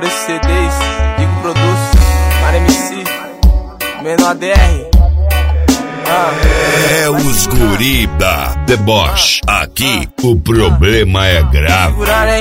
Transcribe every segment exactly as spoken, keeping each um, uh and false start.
Vários C Ds, Digo Produz, Mar M C, Menor D R. Ah, é os guri da Deboche. Aqui o problema é grave.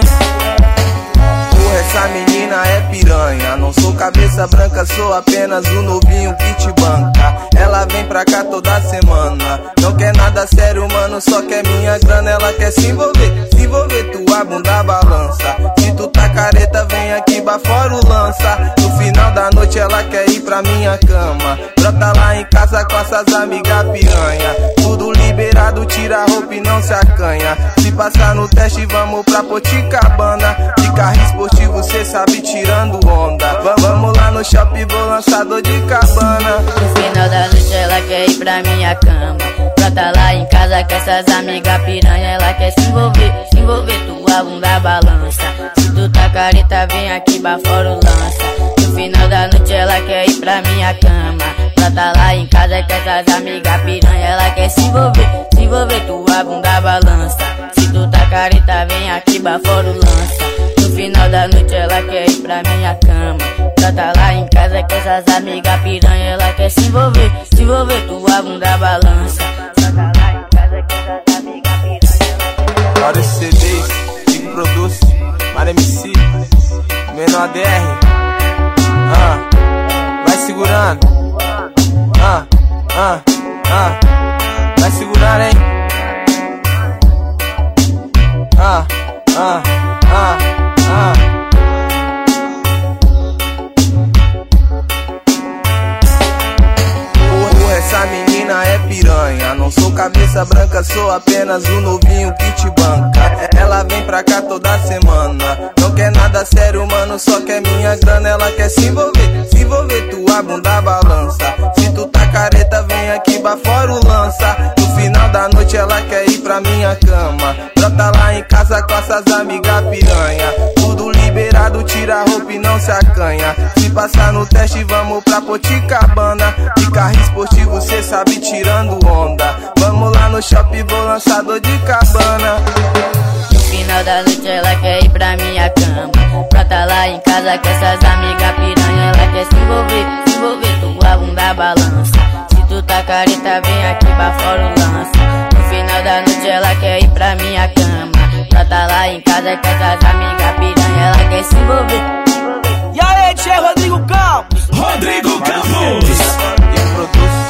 Essa menina é piranha. Não sou cabeça branca, sou apenas um novinho que te banca. Ela vem pra cá toda semana. Não quer nada sério, mano, só quer minha grana. Ela quer se envolver, se envolver, tua bunda balança. Se tu tá careta, vem aqui bafora o lança. No final da noite ela quer ir pra minha cama. Brota lá em casa com essas amigas piranha. Tudo liberado, tira a roupa e não se acanha. Se passar no teste, vamos pra Poticabana. De carro esportivo, cê sabe, tirando onda. Vamos lá no shopping, vou lançar dor de cabana. No final da noite ela quer ir pra minha cama. Brota lá em casa com essas amigas piranha. Ela quer se envolver, se envolver, tua bunda balança. Se tu tá careta, vem aqui bafora o lança. No final da noite ela quer ir pra minha cama. Brota lá em casa com essas amigas piranha. Ela quer se envolver, se envolver, tua bunda balança. Se tu tá careta, vem aqui bafora o lança. No final da noite ela quer ir pra minha cama. Brota lá em casa com essas amigas piranha. Ela quer se envolver, se envolver, tua bunda balança. Brota lá em casa com essas amigas piranha. Vários C Ds, Digo Produz, Mar M C, Menor D R. Ah, vai segurando. Ah, ah, ah, vai segurando, hein? Ah, ah, ah, ah. Porra, essa menina é piranha. Não sou cabeça branca, sou apenas um novinho que te banca. Ela vem pra cá toda semana. Não quer nada sério, mano, só quer minha grana. Ela quer se envolver, se envolver, tua bunda balança. Se tu tá careta, vem aqui bafora o lança. No final da noite ela quer ir pra minha cama. Brota lá em casa com essas amigas piranha. Tudo liberado, tira a roupa e não se acanha. Se passar no teste, vamos pra Poticabana. De carro esportivo, cê sabe, tirando onda. Vamos lá no shopping, vou lançar dor de cabana. No final da noite ela quer ir pra minha cama. Brota lá em casa com essas amigas piranha. Ela quer se envolver, se envolver, tua bunda balança. Se tu tá careta, vem aqui bafora o lança. No final da noite ela quer ir pra minha cama. Brota lá em casa com essas amigas piranha. Ela quer se envolver, se envolver. E aí, tchê, Rodrigo Campos. Rodrigo Campos. Digo Produz,